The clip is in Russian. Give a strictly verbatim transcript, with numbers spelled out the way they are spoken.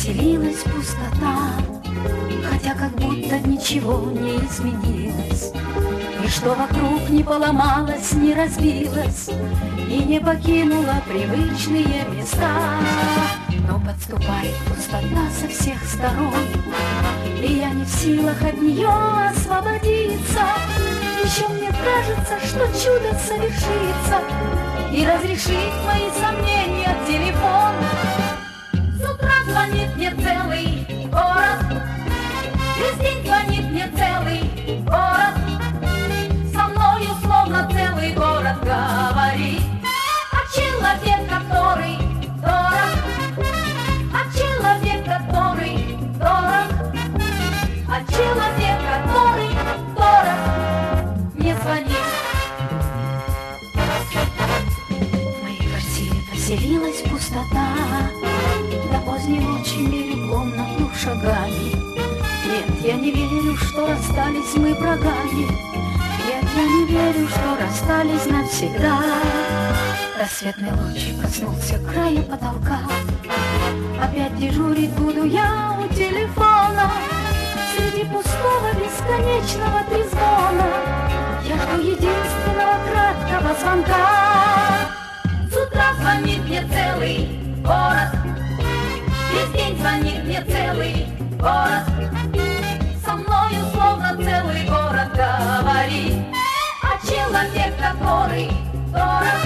поселилась пустота, хотя как будто ничего не изменилось, ничто вокруг не поломалось, не разбилось и не покинуло привычные места. Но подступает пустота со всех сторон, и я не в силах от нее освободиться. Еще мне кажется, что чудо совершится и разрешит мои сомнения телефон. С утра звонит мне целый город, весь день звонит мне целый город, со мною словно целый город говорит о человек, который дорог, о человек, который дорог, о человек, который дорог, мне звонит. В моей квартире поселилась пустота, до поздней ночи мерю комнату шагами. Нет, я не верю, что расстались мы врагами. Нет, я не верю, что расстались навсегда. Рассветный луч коснулся края потолка. Опять дежурить буду я у телефона. Среди пустого бесконечного трезвона я жду единственного краткого звонка. С утра звонит мне целый город, весь день звонит мне целый город, со мною словно целый город говорит о человек, который дорог,